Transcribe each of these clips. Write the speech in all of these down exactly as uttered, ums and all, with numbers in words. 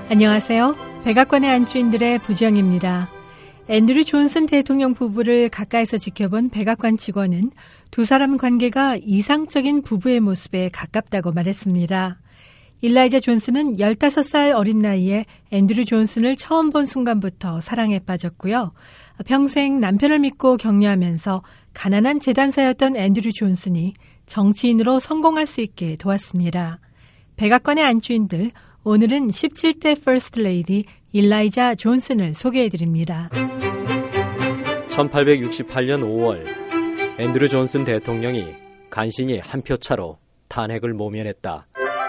안녕하세요. 백악관의 안주인들의 부지영입니다. 앤드류 존슨 대통령 부부를 가까이서 지켜본 백악관 직원은 두 사람 관계가 이상적인 부부의 모습에 가깝다고 말했습니다. 일라이자 존슨은 열다섯 살 어린 나이에 앤드류 존슨을 처음 본 순간부터 사랑에 빠졌고요. 평생 남편을 믿고 격려하면서 가난한 재단사였던 앤드류 존슨이 정치인으로 성공할 수 있게 도왔습니다. 백악관의 안주인들, 오늘은 십칠 대 퍼스트 레이디 일라이자 존슨을 소개해드립니다. 천팔백육십팔 년 오월 앤드류 존슨 대통령이 간신히 한 표 차로 탄핵을 모면했다.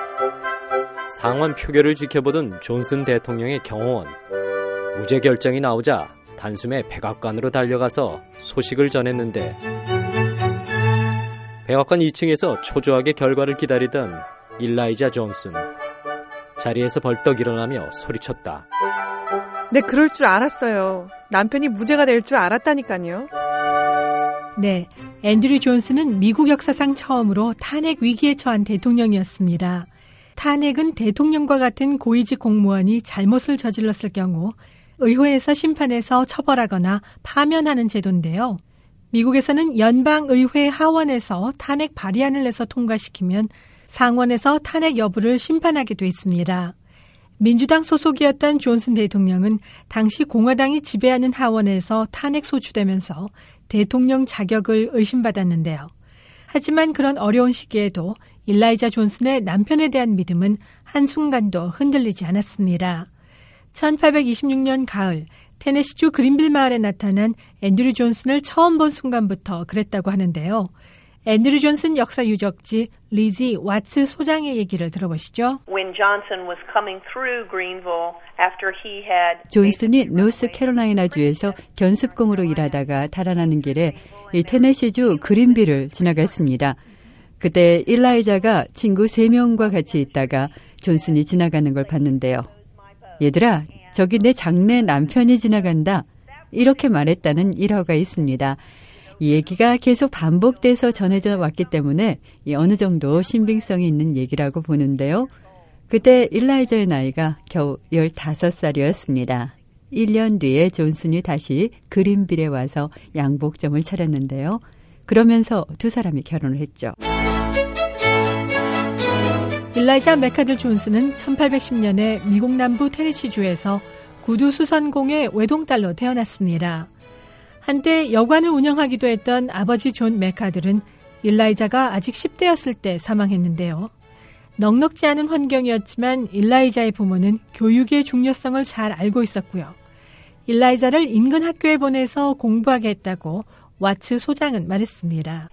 상원 표결을 지켜보던 존슨 대통령의 경호원, 무죄 결정이 나오자 단숨에 백악관으로 달려가서 소식을 전했는데 백악관 이 층에서 초조하게 결과를 기다리던 일라이자 존슨, 자리에서 벌떡 일어나며 소리쳤다. 네, 그럴 줄 알았어요. 남편이 무죄가 될 줄 알았다니까요. 네, 앤드류 존슨은 미국 역사상 처음으로 탄핵 위기에 처한 대통령이었습니다. 탄핵은 대통령과 같은 고위직 공무원이 잘못을 저질렀을 경우 의회에서 심판해서 처벌하거나 파면하는 제도인데요. 미국에서는 연방의회 하원에서 탄핵 발의안을 내서 통과시키면 상원에서 탄핵 여부를 심판하게 돼 있습니다. 민주당 소속이었던 존슨 대통령은 당시 공화당이 지배하는 하원에서 탄핵 소추되면서 대통령 자격을 의심받았는데요. 하지만 그런 어려운 시기에도 일라이자 존슨의 남편에 대한 믿음은 한순간도 흔들리지 않았습니다. 천팔백이십육 년 가을, 테네시주 그린빌 마을에 나타난 앤드류 존슨을 처음 본 순간부터 그랬다고 하는데요. 앤드류 존슨 역사 유적지 리지 왓츠 소장의 얘기를 들어보시죠. 존슨이 노스캐롤라이나주에서 견습공으로 일하다가 달아나는 길에 이 테네시주 그린빌을 지나갔습니다. 그때 일라이자가 친구 세 명과 같이 있다가 존슨이 지나가는 걸 봤는데요. 얘들아, 저기 내 장래 남편이 지나간다. 이렇게 말했다는 일화가 있습니다. 이 얘기가 계속 반복돼서 전해져 왔기 때문에 어느 정도 신빙성이 있는 얘기라고 보는데요. 그때 일라이자의 나이가 겨우 열다섯 살이었습니다. 일 년 뒤에 존슨이 다시 그린빌에 와서 양복점을 차렸는데요. 그러면서 두 사람이 결혼을 했죠. 일라이자 맥카들 존슨은 천팔백십 년에 미국 남부 테네시주에서 구두 수선공의 외동딸로 태어났습니다. 한때 여관을 운영하기도 했던 아버지 존 맥카들은 일라이자가 아직 십 대였을 때 사망했는데요. 넉넉지 않은 환경이었지만 일라이자의 부모는 교육의 중요성을 잘 알고 있었고요. 일라이자를 인근 학교에 보내서 공부하게 했다고 왓츠 소장은 말했습니다.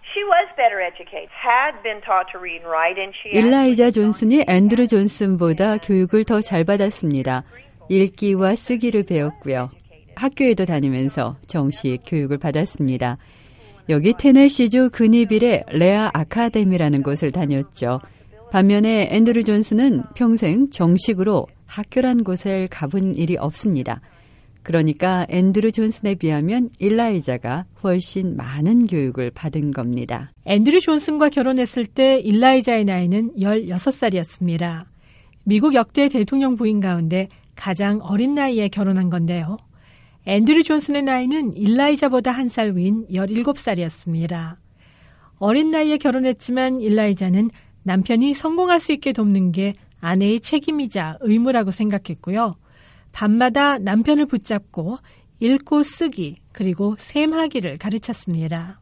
일라이자 존슨이 앤드류 존슨보다 교육을 더 잘 받았습니다. 읽기와 쓰기를 배웠고요. 학교에도 다니면서 정식 교육을 받았습니다. 여기 테네시주 그니빌의 레아 아카데미라는 곳을 다녔죠. 반면에 앤드류 존슨은 평생 정식으로 학교란 곳을 가본 일이 없습니다. 그러니까 앤드류 존슨에 비하면 일라이자가 훨씬 많은 교육을 받은 겁니다. 앤드류 존슨과 결혼했을 때 일라이자의 나이는 열여섯 살이었습니다. 미국 역대 대통령 부인 가운데 가장 어린 나이에 결혼한 건데요. 앤드류 존슨의 나이는 일라이자보다 한 살 위인 열일곱 살이었습니다. 어린 나이에 결혼했지만 일라이자는 남편이 성공할 수 있게 돕는 게 아내의 책임이자 의무라고 생각했고요. 밤마다 남편을 붙잡고 읽고 쓰기 그리고 셈하기를 가르쳤습니다.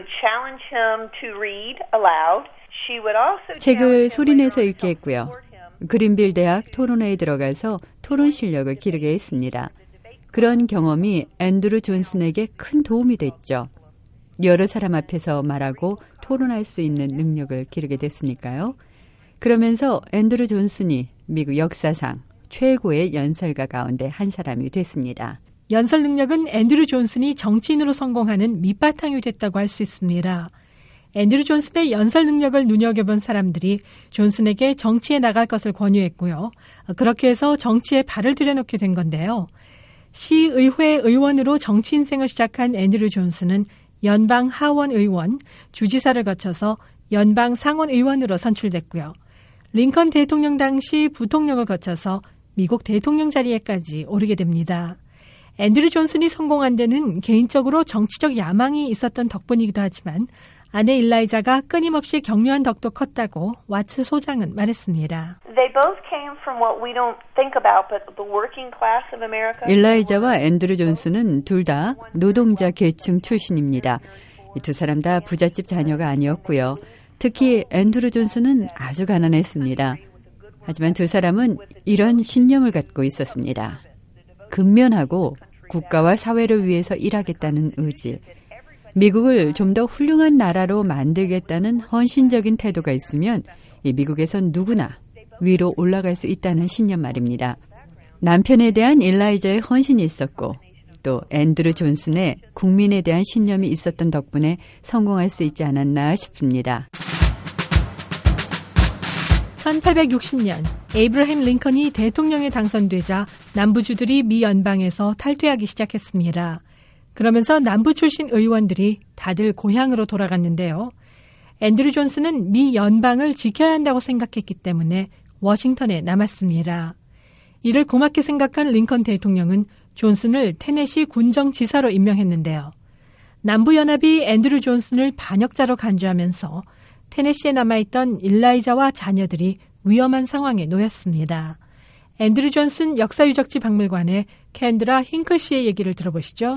책을 소리내서 읽게 했고요. 그린빌 대학 토론회에 들어가서 토론 실력을 기르게 했습니다. 그런 경험이 앤드류 존슨에게 큰 도움이 됐죠. 여러 사람 앞에서 말하고 토론할 수 있는 능력을 기르게 됐으니까요. 그러면서 앤드류 존슨이 미국 역사상 최고의 연설가 가운데 한 사람이 됐습니다. 연설 능력은 앤드류 존슨이 정치인으로 성공하는 밑바탕이 됐다고 할 수 있습니다. 앤드류 존슨의 연설 능력을 눈여겨본 사람들이 존슨에게 정치에 나갈 것을 권유했고요. 그렇게 해서 정치에 발을 들여놓게 된 건데요. 시의회 의원으로 정치 인생을 시작한 앤드류 존슨은 연방 하원 의원, 주지사를 거쳐서 연방 상원 의원으로 선출됐고요. 링컨 대통령 당시 부통령을 거쳐서 미국 대통령 자리에까지 오르게 됩니다. 앤드류 존슨이 성공한 데는 개인적으로 정치적 야망이 있었던 덕분이기도 하지만 아내 일라이자가 끊임없이 격려한 덕도 컸다고 와츠 소장은 말했습니다. 일라이자와 앤드류 존슨은 둘 다 노동자 계층 출신입니다. 이 두 사람 다 부잣집 자녀가 아니었고요. 특히 앤드류 존슨은 아주 가난했습니다. 하지만 두 사람은 이런 신념을 갖고 있었습니다. 근면하고 국가와 사회를 위해서 일하겠다는 의지. 미국을 좀 더 훌륭한 나라로 만들겠다는 헌신적인 태도가 있으면 이 미국에선 누구나 위로 올라갈 수 있다는 신념 말입니다. 남편에 대한 일라이자의 헌신이 있었고 또 앤드류 존슨의 국민에 대한 신념이 있었던 덕분에 성공할 수 있지 않았나 싶습니다. 천팔백육십 년 에이브러햄 링컨이 대통령에 당선되자 남부주들이 미 연방에서 탈퇴하기 시작했습니다. 그러면서 남부 출신 의원들이 다들 고향으로 돌아갔는데요. 앤드류 존슨은 미 연방을 지켜야 한다고 생각했기 때문에 워싱턴에 남았습니다. 이를 고맙게 생각한 링컨 대통령은 존슨을 테네시 군정지사로 임명했는데요. 남부연합이 앤드류 존슨을 반역자로 간주하면서 테네시에 남아있던 일라이자와 자녀들이 위험한 상황에 놓였습니다. 앤드류 존슨 역사유적지 박물관의 캔드라 힝클씨의 얘기를 들어보시죠.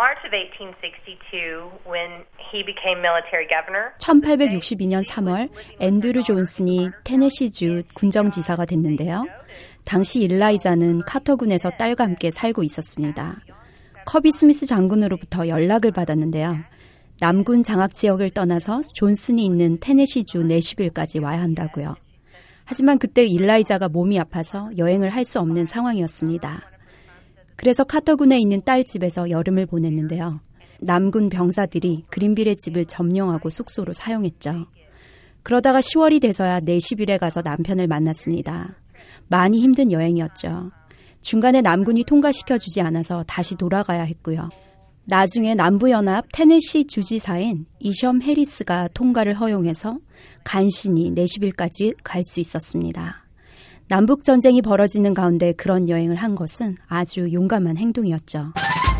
천팔백육십이 년 삼월 앤드류 존슨이 테네시주 군정지사가 됐는데요. 당시 일라이자는 카터군에서 딸과 함께 살고 있었습니다. 커비 스미스 장군으로부터 연락을 받았는데요. 남군 장악 지역을 떠나서 존슨이 있는 테네시주 내시빌까지 와야 한다고요. 하지만 그때 일라이자가 몸이 아파서 여행을 할 수 없는 상황이었습니다. 그래서 카터군에 있는 딸 집에서 여름을 보냈는데요. 남군 병사들이 그린빌의 집을 점령하고 숙소로 사용했죠. 그러다가 시월이 돼서야 내시빌에 가서 남편을 만났습니다. 많이 힘든 여행이었죠. 중간에 남군이 통과시켜주지 않아서 다시 돌아가야 했고요. 나중에 남부연합 테네시 주지사인 이섬 해리스가 통과를 허용해서 간신히 내시빌까지 갈 수 있었습니다. 남북전쟁이 벌어지는 가운데 그런 여행을 한 것은 아주 용감한 행동이었죠.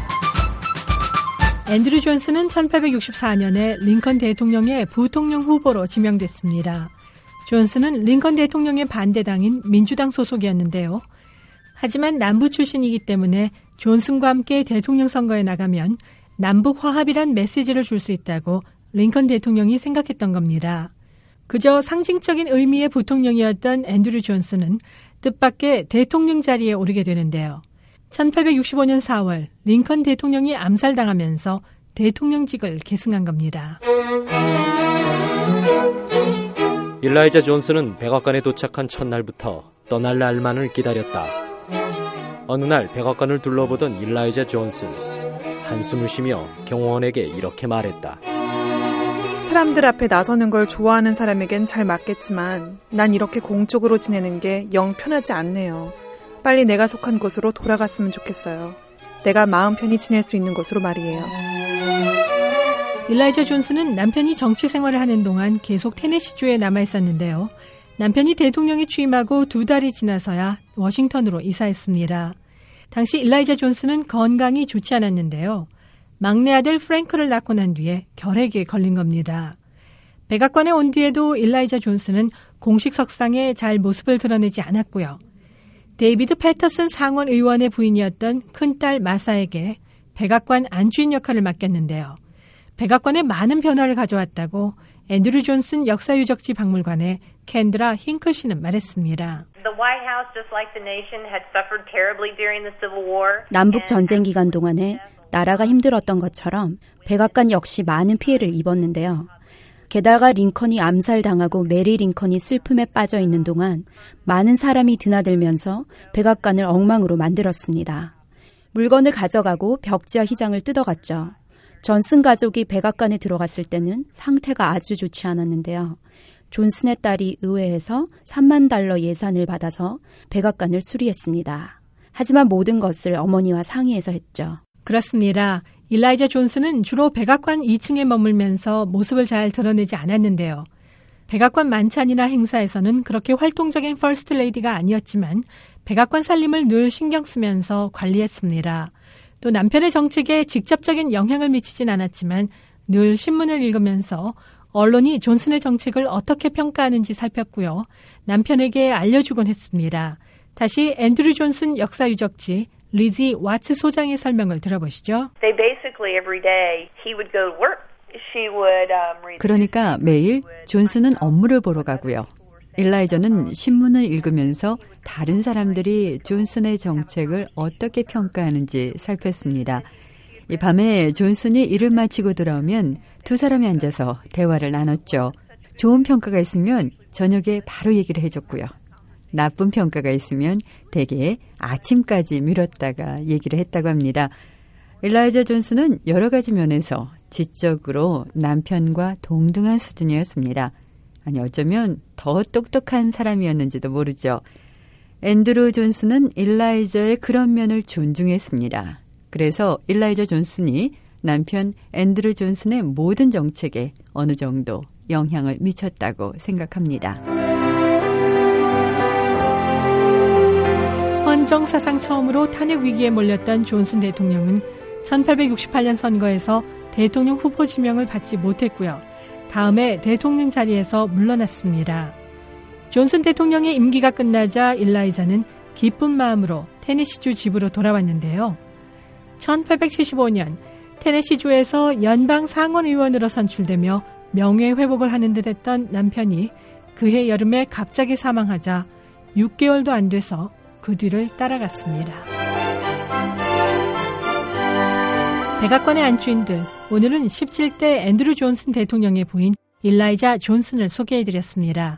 앤드류 존슨은 천팔백육십사 년에 링컨 대통령의 부통령 후보로 지명됐습니다. 존슨은 링컨 대통령의 반대당인 민주당 소속이었는데요. 하지만 남부 출신이기 때문에 존슨과 함께 대통령 선거에 나가면 남북 화합이란 메시지를 줄 수 있다고 링컨 대통령이 생각했던 겁니다. 그저 상징적인 의미의 부통령이었던 앤드류 존슨은 뜻밖의 대통령 자리에 오르게 되는데요. 천팔백육십오 년 사월 링컨 대통령이 암살당하면서 대통령직을 계승한 겁니다. 일라이자 존슨은 백악관에 도착한 첫날부터 떠날 날만을 기다렸다. 어느 날 백악관을 둘러보던 일라이자 존슨, 한숨을 쉬며 경호원에게 이렇게 말했다. 사람들 앞에 나서는 걸 좋아하는 사람에겐 잘 맞겠지만 난 이렇게 공적으로 지내는 게 영 편하지 않네요. 빨리 내가 속한 곳으로 돌아갔으면 좋겠어요. 내가 마음 편히 지낼 수 있는 곳으로 말이에요. 일라이자 존슨은 남편이 정치 생활을 하는 동안 계속 테네시주에 남아있었는데요. 남편이 대통령에 취임하고 두 달이 지나서야 워싱턴으로 이사했습니다. 당시 일라이자 존슨은 건강이 좋지 않았는데요. 막내 아들 프랭크를 낳고 난 뒤에 결핵에 걸린 겁니다. 백악관에 온 뒤에도 일라이자 존슨은 공식 석상에 잘 모습을 드러내지 않았고요. 데이비드 패터슨 상원 의원의 부인이었던 큰딸 마사에게 백악관 안주인 역할을 맡겼는데요. 백악관에 많은 변화를 가져왔다고 앤드류 존슨 역사유적지 박물관의 캔드라 힝클씨는 말했습니다. 남북 전쟁 기간 동안에 나라가 힘들었던 것처럼 백악관 역시 많은 피해를 입었는데요. 게다가 링컨이 암살당하고 메리 링컨이 슬픔에 빠져 있는 동안 많은 사람이 드나들면서 백악관을 엉망으로 만들었습니다. 물건을 가져가고 벽지와 휘장을 뜯어갔죠. 존슨 가족이 백악관에 들어갔을 때는 상태가 아주 좋지 않았는데요. 존슨의 딸이 의회에서 삼만 달러 예산을 받아서 백악관을 수리했습니다. 하지만 모든 것을 어머니와 상의해서 했죠. 그렇습니다. 일라이자 존슨은 주로 백악관 이 층에 머물면서 모습을 잘 드러내지 않았는데요. 백악관 만찬이나 행사에서는 그렇게 활동적인 퍼스트 레이디가 아니었지만 백악관 살림을 늘 신경 쓰면서 관리했습니다. 또 남편의 정책에 직접적인 영향을 미치진 않았지만 늘 신문을 읽으면서 언론이 존슨의 정책을 어떻게 평가하는지 살폈고요. 남편에게 알려주곤 했습니다. 다시 앤드류 존슨 역사 유적지 리지 와츠 소장의 설명을 들어보시죠. They basically every day he would go to work. She would um, read. 그러니까 매일 존슨은 업무를 보러 가고요. 일라이저는 신문을 읽으면서 다른 사람들이 존슨의 정책을 어떻게 평가하는지 살폈습니다. 이 밤에 존슨이 일을 마치고 돌아오면 두 사람이 앉아서 대화를 나눴죠. 좋은 평가가 있으면 저녁에 바로 얘기를 해줬고요. 나쁜 평가가 있으면 대개 아침까지 미뤘다가 얘기를 했다고 합니다. 일라이저 존슨은 여러 가지 면에서 지적으로 남편과 동등한 수준이었습니다. 아니 어쩌면 더 똑똑한 사람이었는지도 모르죠. 앤드루 존슨은 일라이저의 그런 면을 존중했습니다. 그래서 일라이저 존슨이 남편 앤드루 존슨의 모든 정책에 어느 정도 영향을 미쳤다고 생각합니다. 헌정사상 처음으로 탄핵 위기에 몰렸던 존슨 대통령은 천팔백육십팔 년 선거에서 대통령 후보 지명을 받지 못했고요. 다음에 대통령 자리에서 물러났습니다. 존슨 대통령의 임기가 끝나자 일라이자는 기쁜 마음으로 테네시주 집으로 돌아왔는데요. 천팔백칠십오 년 테네시주에서 연방 상원의원으로 선출되며 명예회복을 하는 듯 했던 남편이 그해 여름에 갑자기 사망하자 육 개월도 안 돼서 그 뒤를 따라갔습니다. 백악관의 안주인들, 오늘은 십칠 대 앤드류 존슨 대통령의 부인 일라이자 존슨을 소개해드렸습니다.